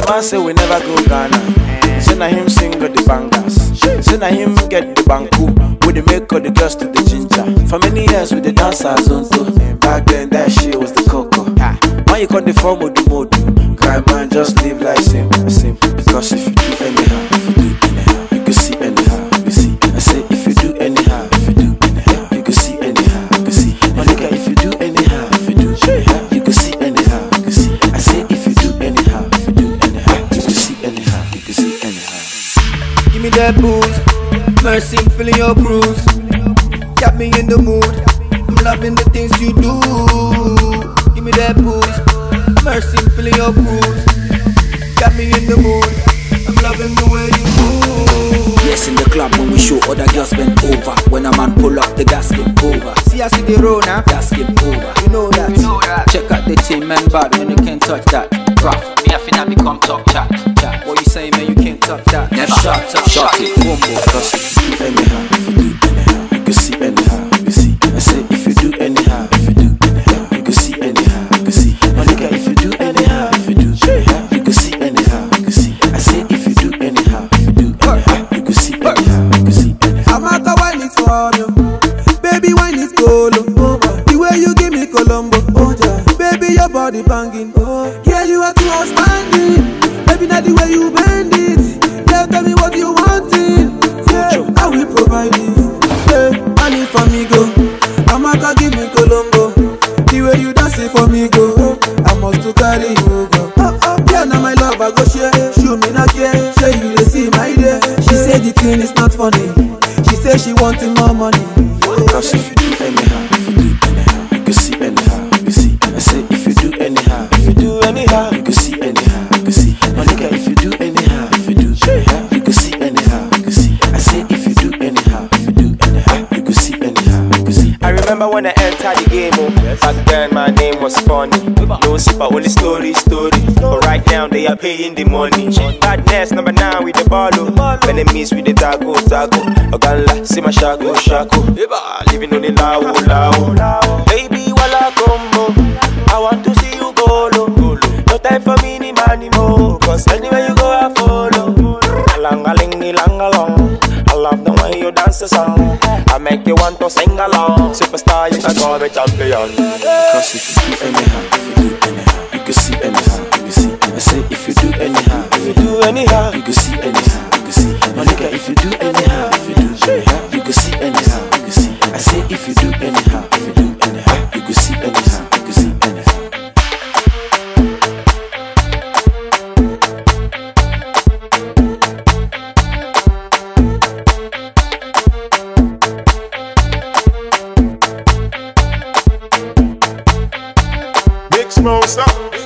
man say we never go Ghana. Say na him sing with the bangers. Say na him get the banku. With the make all the girls to the ginger. For many years with the dancers on too. Back then that shit was the cocoa. Why you call the form of the mode? Cry man, just live like simple. Because if you do anyhow, you can see anyhow, you see. I say if you do anyhow, you can see anyhow, you can see. Monica, if you do anyhow, you can see anyhow, you can see. I say if you do anyhow, you can see anyhow, you can see anyhow. Give me that booze, mercy, I'm feeling your cruise. Got me in the mood, I'm loving the things you do. Give me that booze, mercy, I'm feeling your cruise. Got me in the mood, I'm loving the way you move. Yes, in the club when we show other girls bend over. When a man pull up, the gas get over. See, I see the road now, Gas get over. you know that. Check out the team, man, bad when you can't touch that. Rough, me I finna become talk chat. What you say, man, you can't touch that. Never shot it, boom, boom. Because if you do anyhow, you can see anyhow, you see. I say if you do anyhow, you can see anyhow, you can see. Monica, if you do anyhow, you can see anyhow, you can see. I say if you do anyhow, you can see anyhow, you can see anyhow. I'm at a wine is for you. Baby, wine is Colo. The way you give me Colombo. Baby, your body banging. Yeah, you are too outstanding. Baby, not the way you bend it. Yeah, tell me what you wanting. Yeah, I will provide it. Yeah, I need for me go. I'm at a give me Colombo. The way you dance it for me go. I must to carry you go. Yeah, now my love I go share. Show me not care. Show you to see my day. She said the thing is not funny. She said she wanting more money. Because if you do anyhow, you can see anyhow, you see. I say if you do anyhow, you can see anyhow, you can see. Monica, if you do anyhow, you can see anyhow, you can see. I say if you do anyhow, you can see anyhow, you can see. I remember when I entered the game, back then my name was funny. No super, only story. But right now they are paying the money. Badness number 9 with the ball, enemies with the taco. Ogala, see my shago. Living on the lao. Baby, wala combo. I want to see you go low. No time for me ni money more. Cause anywhere you go I follow. Alang-a-ling-ilang-along. I love the way you dance the song. I make you want to sing along. Superstar, you can call me champion. Because if you do anyhow, you can see anyhow, you can see. I say if you do anyhow, you can see anyhow, you can see. Monica, if you do anyhow, you can see anyhow, you can see. I say if you do anyhow, you can see anyhow, you can see anyhow. Big Smoke, stop.